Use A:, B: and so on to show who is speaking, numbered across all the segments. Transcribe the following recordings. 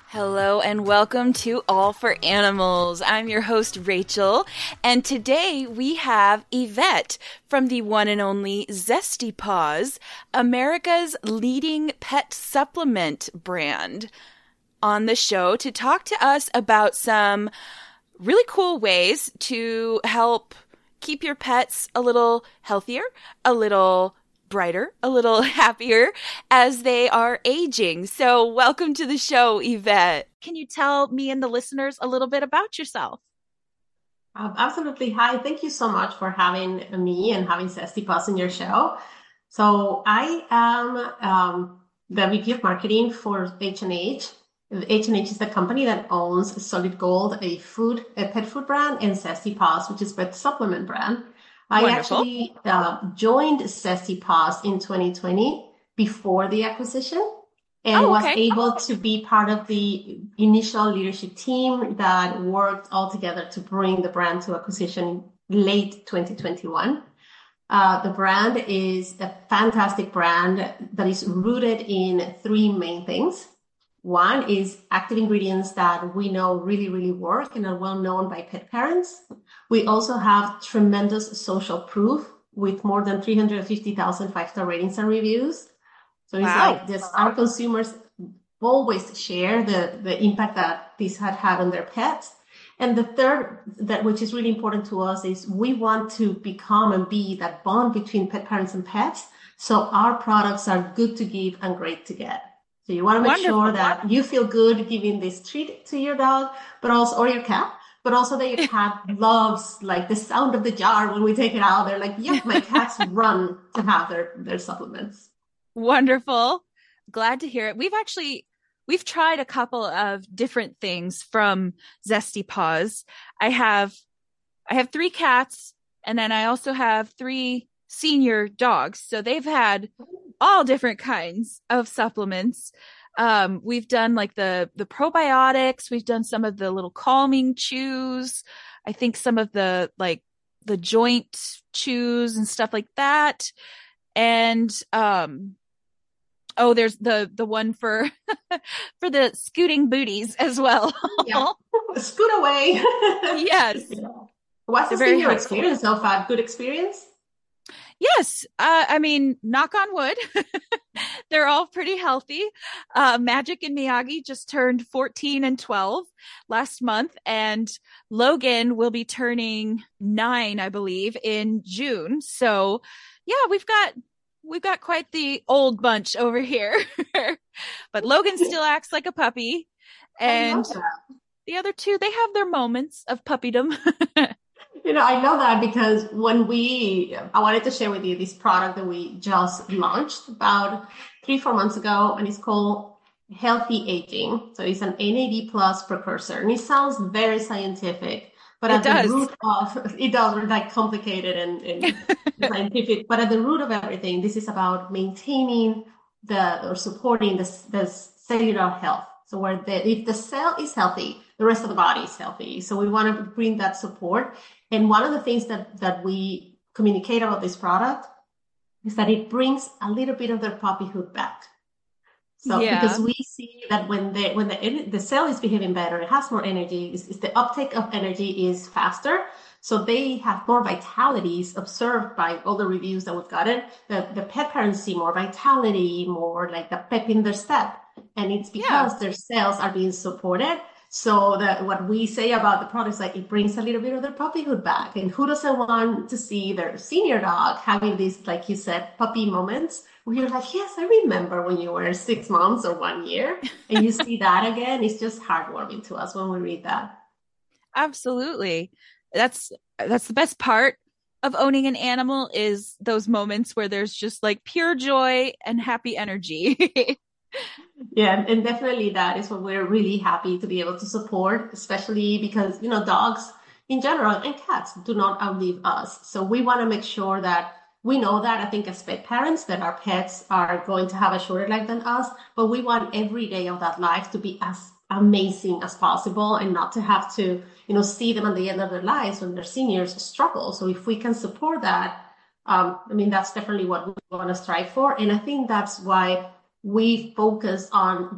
A: Hello and welcome to All for Animals. I'm your host, Rachel, and today we have Yvette from the one and only Zesty Paws, America's leading pet supplement brand, on the show to talk to us about some really cool ways to help keep your pets a little healthier, a little brighter, a little happier as they are aging. So welcome to the show, Yvette. Can you tell me and the listeners a little bit about yourself?
B: Absolutely. Hi. Thank you so much for having me and having Zesty Paws in your show. So I am the VP of marketing for H&H. H&H is the company that owns Solid Gold, a pet food brand, and Zesty Paws, which is a pet supplement brand. I
A: Wonderful.
B: actually joined Zesty Paws in 2020 before the acquisition and
A: Oh,
B: was
A: okay.
B: able to be part of the initial leadership team that worked all together to bring the brand to acquisition late 2021. The brand is a fantastic brand that is rooted in three main things. One is active ingredients that we know really, really work and are well known by pet parents. We also have tremendous social proof with more than 350,000 five-star ratings and reviews. So it's
A: Wow.
B: like this, our consumers always share the impact that this had on their pets. And the third, that which is really important to us, is we want to become and be that bond between pet parents and pets. So our products are good to give and great to get. So you want to make sure
A: Wonderful.
B: that you feel good giving this treat to your dog, but also, or your cat, but also that your cat loves like the sound of the jar when we take it out. They're like, yep, my cats run to have their supplements.
A: Wonderful. Glad to hear it. We've tried a couple of different things from Zesty Paws. I have I have three cats, and then I also have three senior dogs. So they've had all different kinds of supplements. We've done like the probiotics. We've done some of the little calming chews. I think some of the joint chews and stuff like that. And oh, there's the one for for the scooting booties as well.
B: Yeah. Scoot away.
A: Yes,
B: Yeah. What's
A: they're
B: has been
A: very
B: your
A: helpful.
B: experience so far? Good experience?
A: Yes, I mean, knock on wood, they're all pretty healthy. Magic and Miyagi just turned 14 and 12 last month, and Logan will be turning 9, I believe, in June. So, yeah, we've got quite the old bunch over here. But Logan still acts like a puppy,
B: I
A: and
B: love that.
A: the other two, they have their moments of puppydom.
B: I know that because I wanted to share with you this product that we just launched about 3, 4 months ago, and it's called Healthy Aging. So it's an NAD plus precursor, and it sounds very scientific, but
A: It
B: at the
A: does.
B: root of it does like complicated and scientific, but at the root of everything, this is about maintaining or supporting the cellular health. So if the cell is healthy, the rest of the body is healthy. So we want to bring that support. And one of the things that we communicate about this product is that it brings a little bit of their puppyhood back. So because
A: Yeah.
B: we see that when the cell is behaving better, it has more energy, is the uptake of energy is faster. So they have more vitality is observed by all the reviews that we've gotten. The pet parents see more vitality, more like the pep in their step. And it's
A: Yeah.
B: because their cells are being supported. So that what we say about the product is like it brings a little bit of their puppyhood back. And who doesn't want to see their senior dog having these, like you said, puppy moments where you're like, yes, I remember when you were 6 months or 1 year, and you see that again. It's just heartwarming to us when we read that.
A: Absolutely. That's the best part of owning an animal is those moments where there's just like pure joy and happy energy.
B: Yeah, and definitely that is what we're really happy to be able to support, especially because, dogs in general and cats do not outlive us. So we want to make sure that we know that I think as pet parents that our pets are going to have a shorter life than us, but we want every day of that life to be as amazing as possible and not to have to, see them at the end of their lives when they're seniors struggle. So if we can support that, that's definitely what we want to strive for. And I think that's why we focus on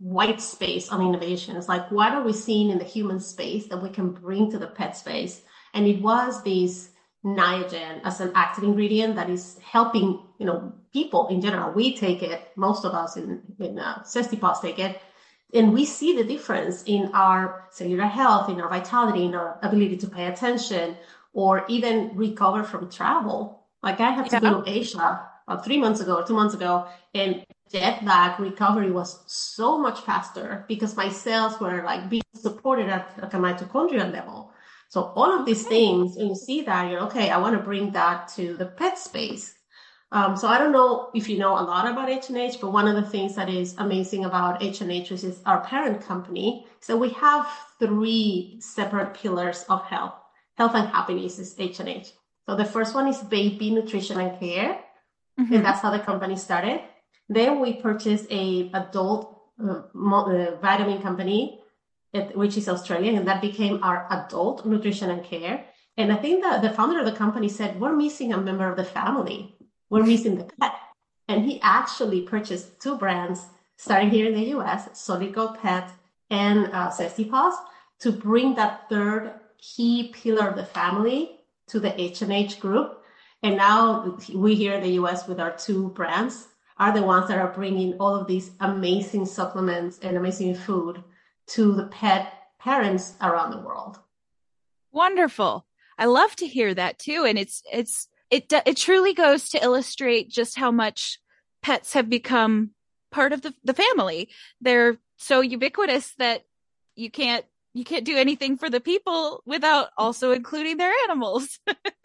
B: white space on innovations. Like, what are we seeing in the human space that we can bring to the pet space? And it was this Niagen as an active ingredient that is helping, people in general. We take it, most of us in Zesty Paws take it, and we see the difference in our cellular health, in our vitality, in our ability to pay attention, or even recover from travel. Like, I had to
A: Yeah.
B: go to Asia about 3 months ago or 2 months ago, and jet lag recovery was so much faster because my cells were like being supported at like a mitochondrial level. So all of these
A: Okay.
B: things, and you see that, you're okay, I want to bring that to the pet space. So I don't know if you know a lot about H&H, but one of the things that is amazing about H&H, which is our parent company, so we have three separate pillars of health. Health and happiness is H&H. So the first one is baby nutrition and care, and that's how the company started. Then we purchased a adult vitamin company, which is Australian, and that became our adult nutrition and care. And I think that the founder of the company said, we're missing a member of the family. We're missing the pet. And he actually purchased two brands starting here in the US, Solid Gold Pet and Zesty Paws, to bring that third key pillar of the family to the H&H group. And now we here in the US with our two brands are the ones that are bringing all of these amazing supplements and amazing food to the pet parents around the world.
A: Wonderful. I love to hear that too. And it truly goes to illustrate just how much pets have become part of the family. They're so ubiquitous that you can't do anything for the people without also including their animals.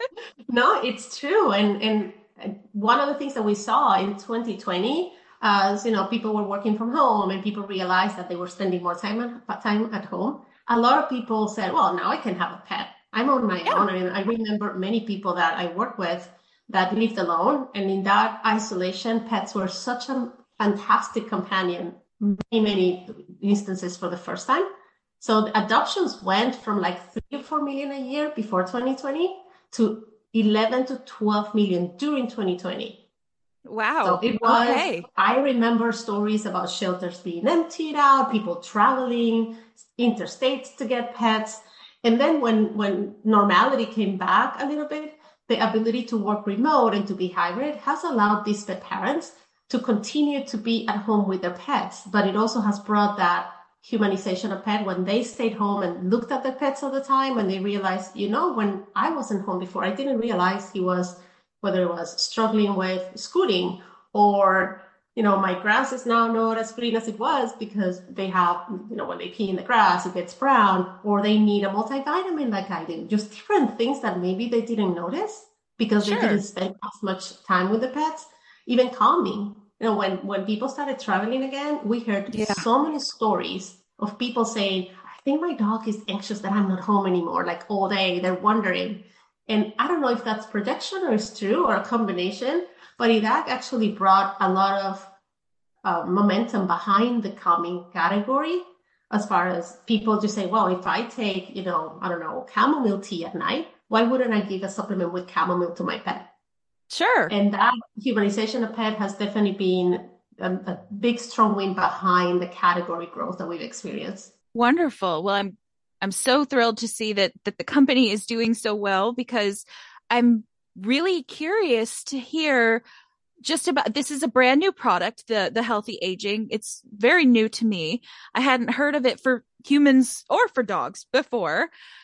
B: No, it's true. And one of the things that we saw in 2020, as people were working from home and people realized that they were spending more time at home. A lot of people said, well, now I can have a pet. I'm on my
A: Yeah,
B: own. And I remember many people that I work with that lived alone. And in that isolation, pets were such a fantastic companion, many instances for the first time. So the adoptions went from like 3 to 4 million a year before 2020 to 11 to 12 million during 2020. So
A: wow.
B: it was,
A: Okay.
B: I remember stories about shelters being emptied out, people traveling interstates to get pets. And then when normality came back a little bit, the ability to work remote and to be hybrid has allowed these pet parents to continue to be at home with their pets. But it also has brought that humanization of pet when they stayed home and looked at their pets all the time and they realized, when I wasn't home before, I didn't realize he was, whether it was struggling with scooting or, my grass is now not as green as it was because they have, when they pee in the grass, it gets brown, or they need a multivitamin like I do. Just different things that maybe they didn't notice because they didn't
A: Sure.
B: spend as much time with the pets. Even calming. When people started traveling again, we heard
A: Yeah.
B: so many stories of people saying, I think my dog is anxious that I'm not home anymore, like all day. They're wondering. And I don't know if that's projection or it's true or a combination, but it actually brought a lot of momentum behind the calming category as far as people just say, well, if I take, I don't know, chamomile tea at night, why wouldn't I give a supplement with chamomile to my pet?
A: Sure.
B: And that humanization of pet has definitely been a big, strong win behind the category growth that we've experienced.
A: Wonderful. Well, I'm so thrilled to see that the company is doing so well because I'm really curious to hear just about this is a brand new product, the healthy aging. It's very new to me. I hadn't heard of it for humans or for dogs before.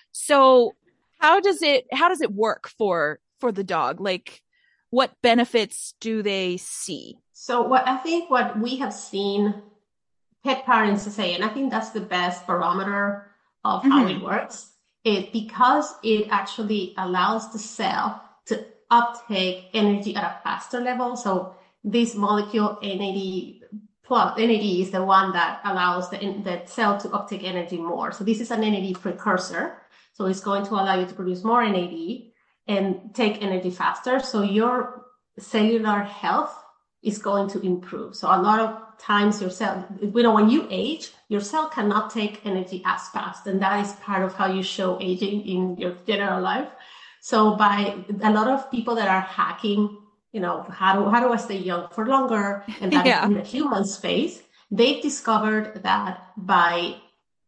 A: So how does it work for the dog? Like what benefits do they see?
B: So what we have seen pet parents say, and I think that's the best barometer of how it
A: Hmm.
B: works, is because it actually allows the cell to uptake energy at a faster level. So this molecule NAD plus NAD is the one that allows the cell to uptake energy more. So this is an NAD precursor. So it's going to allow you to produce more NAD and take energy faster. So your cellular health is going to improve. So a lot of times your cell, when you age, your cell cannot take energy as fast. And that is part of how you show aging in your general life. So by a lot of people that are hacking, how do I stay young for longer? And that is
A: Yeah.
B: in the human space. they've discovered that by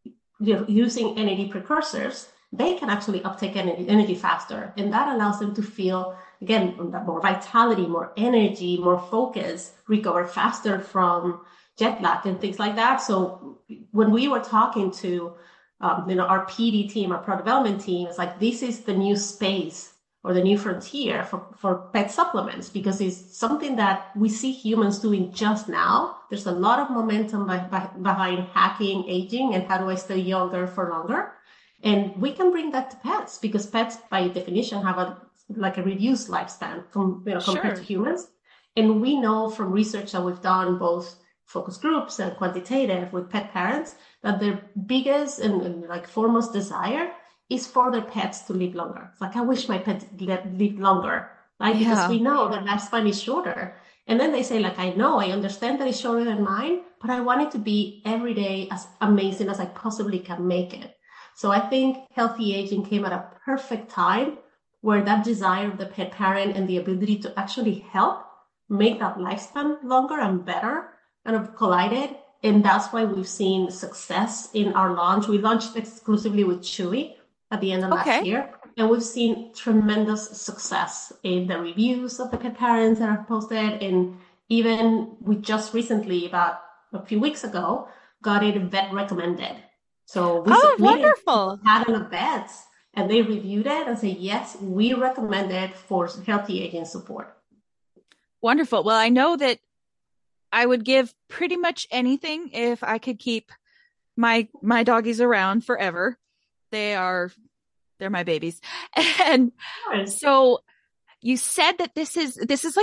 B: using NAD precursors, they can actually uptake energy faster. And that allows them to feel, again, more vitality, more energy, more focus, recover faster from jet lag and things like that. So when we were talking to our PD team, our product development team, it's like, this is the new space or the new frontier for pet supplements, because it's something that we see humans doing just now. There's a lot of momentum behind hacking aging and how do I stay younger for longer. And we can bring that to pets, because pets by definition have a reduced lifespan compared to humans. And we know from research that we've done, both focus groups and quantitative with pet parents, that their biggest and foremost desire is for their pets to live longer. It's like, I wish my pet lived longer, right? Yeah. Because we know that lifespan is shorter. And then they say, I understand that it's shorter than mine, but I want it to be every day as amazing as I possibly can make it. So I think healthy aging came at a perfect time, where that desire of the pet parent and the ability to actually help make that lifespan longer and better kind of collided. And that's why we've seen success in our launch. We launched exclusively with Chewy at the end of last year. And we've seen tremendous success in the reviews of the pet parents that are posted. And even we just recently, about a few weeks ago, got it vet recommended. So we
A: wonderful.
B: Had a vets, and they reviewed it and said, yes, we recommend it for healthy aging support.
A: Wonderful. Well, I know that I would give pretty much anything if I could keep my doggies around forever. They're my babies. And so you said that this is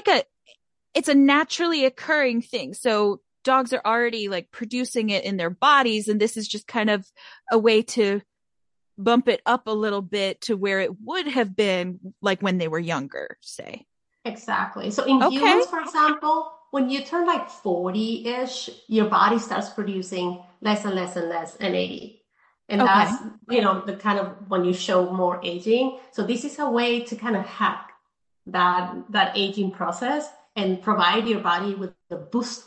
A: it's a naturally occurring thing. So dogs are already producing it in their bodies, and this is just kind of a way to bump it up a little bit to where it would have been when they were younger, say.
B: Exactly. So in humans, for example, when you turn 40-ish, your body starts producing less and less and less NAD. And that's, the kind of when you show more aging. So this is a way to kind of hack that aging process and provide your body with the boost,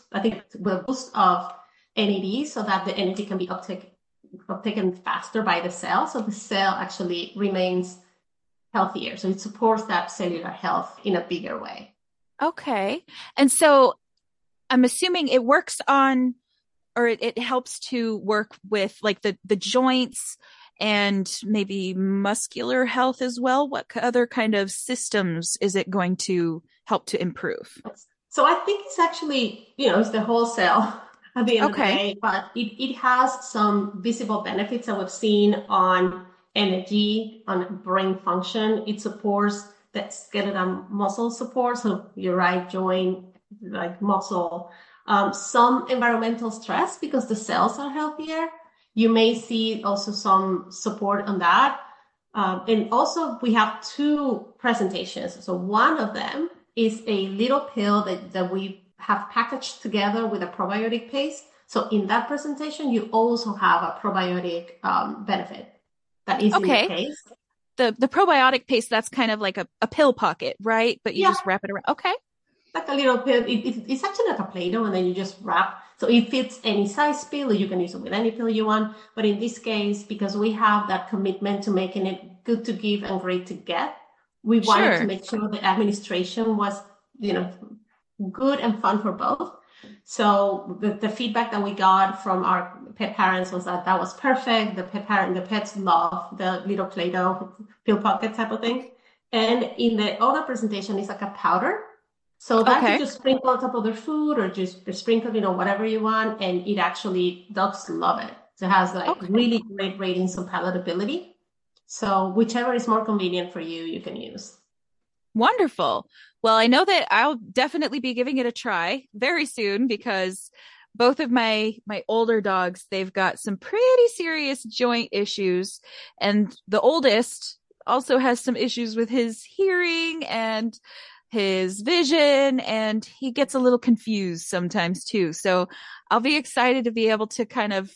B: of NAD, so that the energy can be uptaken faster by the cell. So the cell actually remains healthier. So it supports that cellular health in a bigger way.
A: Okay. And so I'm assuming it works on, or it helps to work with the joints and maybe muscular health as well. What other kind of systems is it going to help to improve?
B: So I think it's actually, it's the whole cell at the end of the day, but it has some visible benefits that we've seen on energy, on brain function. It supports that skeletal muscle support. So your right joint, muscle, some environmental stress because the cells are healthier. You may see also some support on that. And also we have two presentations. So one of them is a little pill that we have packaged together with a probiotic paste. So in that presentation, you also have a probiotic benefit that is in the paste.
A: The probiotic paste, that's kind of like a pill pocket, right? But you just wrap it around. Okay.
B: Like a little pill. It's actually like a Play-Doh, and then you just wrap. So it fits any size pill, or you can use it with any pill you want. But in this case, because we have that commitment to making it good to give and great to get, we wanted to make sure the administration was, good and fun for both. So the feedback that we got from our pet parents was that was perfect. The pets love the little Play-Doh pill pocket type of thing. And in the other presentation, it's like a powder. So that you just sprinkle on top of their food, or just sprinkle, whatever you want. And it actually, dogs love it. So it has really great ratings on palatability. So whichever is more convenient for you, you can use.
A: Wonderful. Well, I know that I'll definitely be giving it a try very soon, because both of my older dogs, they've got some pretty serious joint issues. And the oldest also has some issues with his hearing and his vision, and he gets a little confused sometimes too. So I'll be excited to be able to kind of,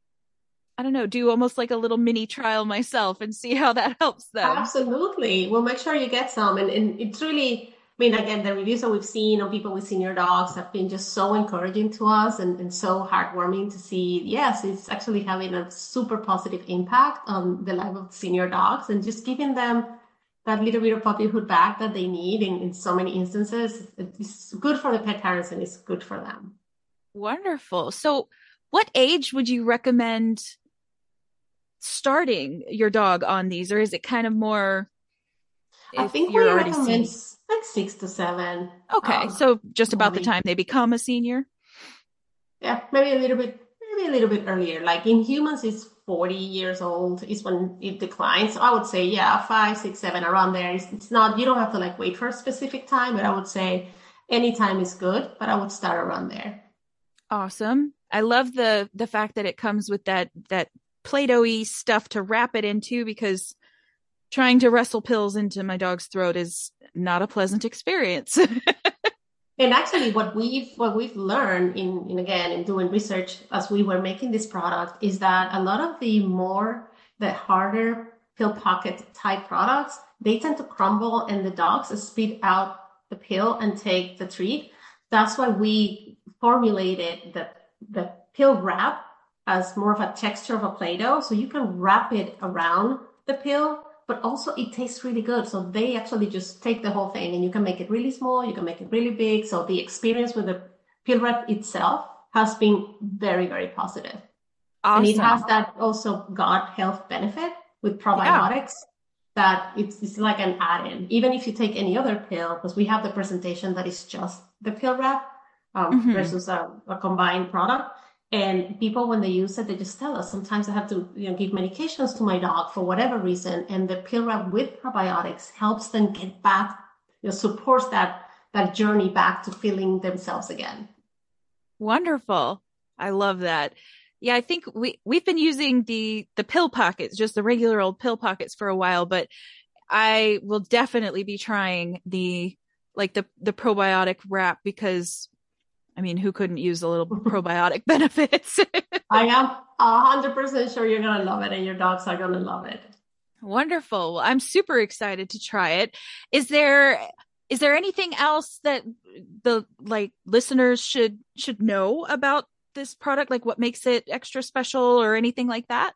A: do almost like a little mini trial myself and see how that helps them.
B: Absolutely. We'll make sure you get some. And it's really, mean, again, the reviews that we've seen on people with senior dogs have been just so encouraging to us and so heartwarming to see. Yes, it's actually having a super positive impact on the life of senior dogs and just giving them that little bit of puppyhood back that they need in so many instances. It's good for the pet parents and it's good for them.
A: Wonderful. So, what age would you recommend starting your dog on these, or is it kind of more
B: I
A: if
B: think
A: you're
B: we
A: already
B: recommend
A: senior?
B: like 6 to 7.
A: Okay, so just about the
B: Normally.
A: time they become a senior.
B: Yeah, maybe a little bit earlier. Like in humans, it's 40 years old is when it declines. So I would say, yeah, 5, 6, 7, around there. It's not, you don't have to like wait for a specific time, but I would say any time is good, but I would start around there.
A: Awesome. I love the fact that it comes with that Play-Doh-y stuff to wrap it into because trying to wrestle pills into my dog's throat is not a pleasant experience.
B: And actually, what we've learned in again in doing research as we were making this product is that a lot of the harder pill pocket type products, they tend to crumble and the dogs spit out the pill and take the treat. That's why we formulated the pill wrap as more of a texture of a Play-Doh, so you can wrap it around the pill but also it tastes really good. So they actually just take the whole thing and you can make it really small, you can make it really big. So the experience with the pill wrap itself has been very, very positive. And it has
A: Awesome.
B: that also gut health benefit with
A: Yeah.
B: probiotics that it's like an add-in. Even if you take any other pill, because we have the presentation that is just the pill wrap
A: Hmm.
B: versus a combined product. And people, when they use it, they just tell us sometimes I have to, give medications to my dog for whatever reason, and the pill wrap with probiotics helps them get back, supports that journey back to feeling themselves again.
A: Wonderful. I love that. Yeah, I think we've been using the pill pockets, just the regular old pill pockets for a while, but I will definitely be trying the probiotic wrap because I mean, who couldn't use a little probiotic benefits?
B: I am 100% sure you're gonna love it, and your dogs are gonna love it.
A: Wonderful. Well, I'm super excited to try it. Is there is there anything else that the listeners should know about this product? Like what makes it extra special or anything like that?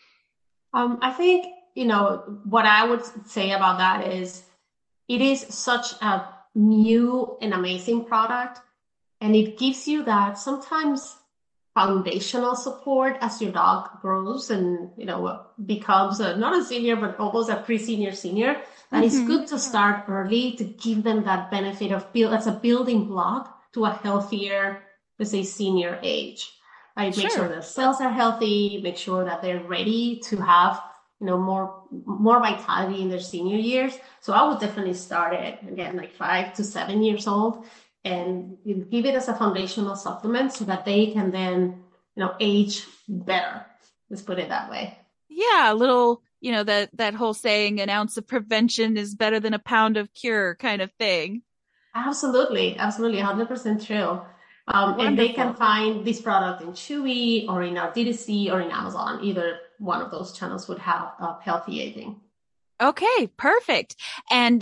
B: I think, what I would say about that is it is such a new and amazing product, and it gives you that sometimes foundational support as your dog grows and, becomes not a senior, but almost a pre-senior senior. That is
A: Hmm.
B: good to start early to give them that benefit of build as a building block to a healthier, let's say, senior age. Right? Make sure
A: Sure.
B: their cells are healthy, make sure that they're ready to have, more vitality in their senior years. So I would definitely start it again, like 5 to 7 years old, and you give it as a foundational supplement so that they can then, age better. Let's put it that way.
A: Yeah, a little, that whole saying, an ounce of prevention is better than a pound of cure kind of thing.
B: Absolutely, absolutely, 100% true. And they can
A: Wonderful.
B: find this product in Chewy or in our DTC or in Amazon. Either one of those channels would have healthy aging.
A: Okay, perfect. And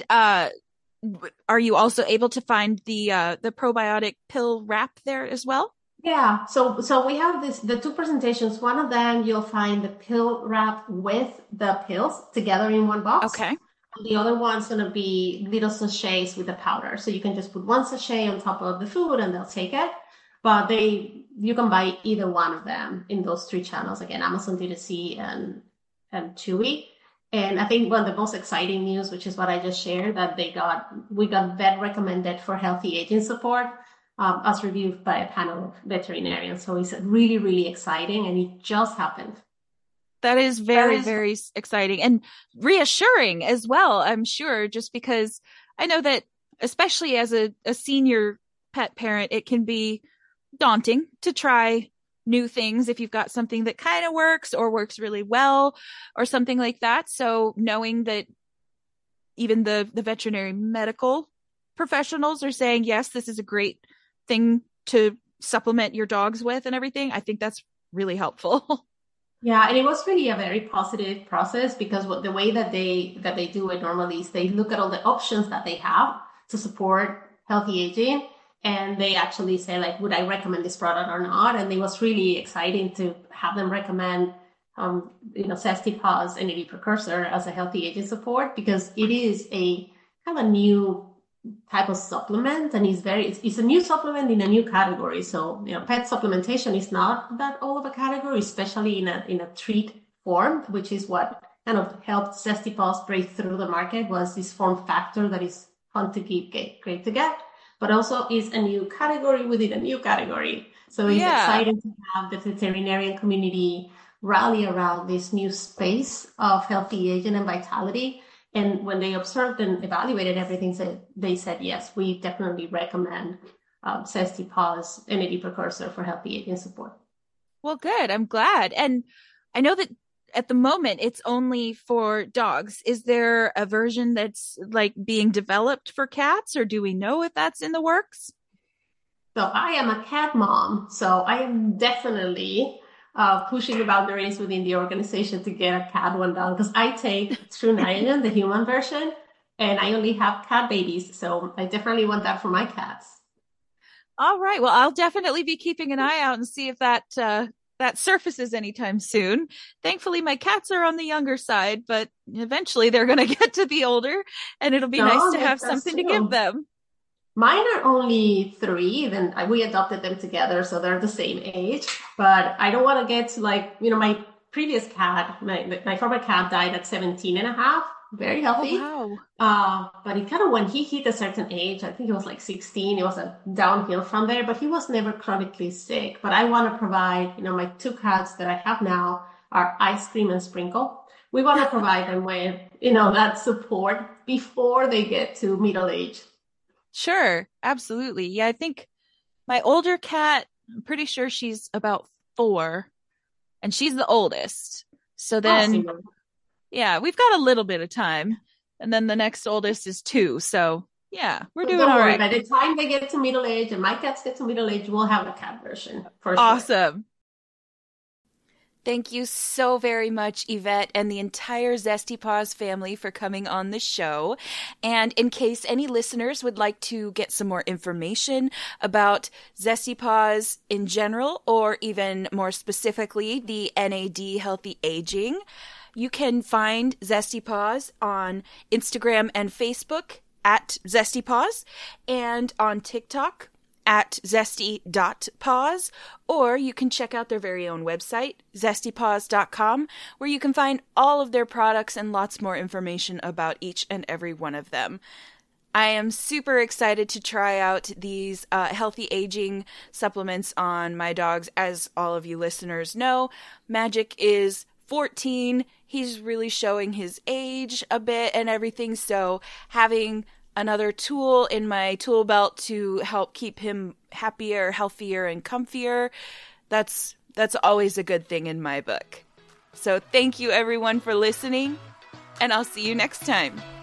A: are you also able to find the probiotic pill wrap there as well?
B: Yeah, so we have the two presentations. One of them you'll find the pill wrap with the pills together in one box.
A: Okay.
B: The other one's gonna be little sachets with the powder. So you can just put one sachet on top of the food and they'll take it. But you can buy either one of them in those three channels. Again, Amazon D2C and Chewy. And I think one of the most exciting news, which is what I just shared, that we got vet recommended for healthy aging support, as reviewed by a panel of veterinarians. So it's really, really exciting, and it just happened.
A: That is
B: That
A: very,
B: is
A: very exciting and reassuring as well, I'm sure, just because I know that, especially as a senior pet parent, it can be daunting to try new things if you've got something that kind of works or works really well or something like that. So knowing that even the veterinary medical professionals are saying, yes, this is a great thing to supplement your dogs with and everything, I think that's really helpful.
B: Yeah, and it was really a very positive process because the way that they do it normally is they look at all the options that they have. to support healthy aging. And they actually say, like, would I recommend this product or not? And it was really exciting to have them recommend, Zesty Paws NAD precursor as a healthy aging support, because it is a kind of new type of supplement, and it's a new supplement in a new category. So, pet supplementation is not that old of a category, especially in a treat form, which is what kind of helped Zesty Paws break through the market, was this form factor that is fun to keep, great to get, but also is a new category within a new category. So it's exciting to have the veterinarian community rally around this new space of healthy aging and vitality. And when they observed and evaluated everything, they said, yes, we definitely recommend Zesty Paws NAD precursor for healthy aging support.
A: Well, good. I'm glad. And I know that at the moment it's only for dogs. Is there a version that's like being developed for cats, or do we know if that's in the works?
B: So I am a cat mom, so I am definitely pushing the boundaries within the organization to get a cat one down, because I take True Niagen, the human version, and I only have cat babies. So I definitely want that for my cats.
A: All right. Well, I'll definitely be keeping an eye out and see if that surfaces anytime soon. Thankfully, my cats are on the younger side, but eventually they're going to get to be older, and it'll be nice to have something to give them.
B: Mine are only 3, then we adopted them together, so they're the same age. But I don't want to get to my previous cat, my former cat died at 17 and a half, very healthy.
A: Oh, wow.
B: But it kind of, when he hit a certain age, I think it was like 16, it was a downhill from there, but he was never chronically sick. But I want to provide, my 2 cats that I have now are Ice Cream and Sprinkle. We want to provide them with, that support before they get to middle age.
A: Sure, absolutely. Yeah, I think my older cat, I'm pretty sure she's about 4, and she's the oldest. So then, yeah, we've got a little bit of time. And then the next oldest is 2. So yeah, we're doing all right.
B: By the time they get to middle age and my cats get to middle age, we'll have a cat version for sure.
A: Awesome. Thank you so very much, Yvette, and the entire Zesty Paws family for coming on the show. And in case any listeners would like to get some more information about Zesty Paws in general, or even more specifically, the NAD Healthy Aging, you can find Zesty Paws on Instagram and Facebook at Zesty Paws, and on TikTok at zesty.paws, or you can check out their very own website, zestypaws.com, where you can find all of their products and lots more information about each and every one of them. I am super excited to try out these healthy aging supplements on my dogs. As all of you listeners know, Magic is 14. He's really showing his age a bit and everything, so having another tool in my tool belt to help keep him happier, healthier, and comfier, that's always a good thing in my book. So thank you everyone for listening, and I'll see you next time.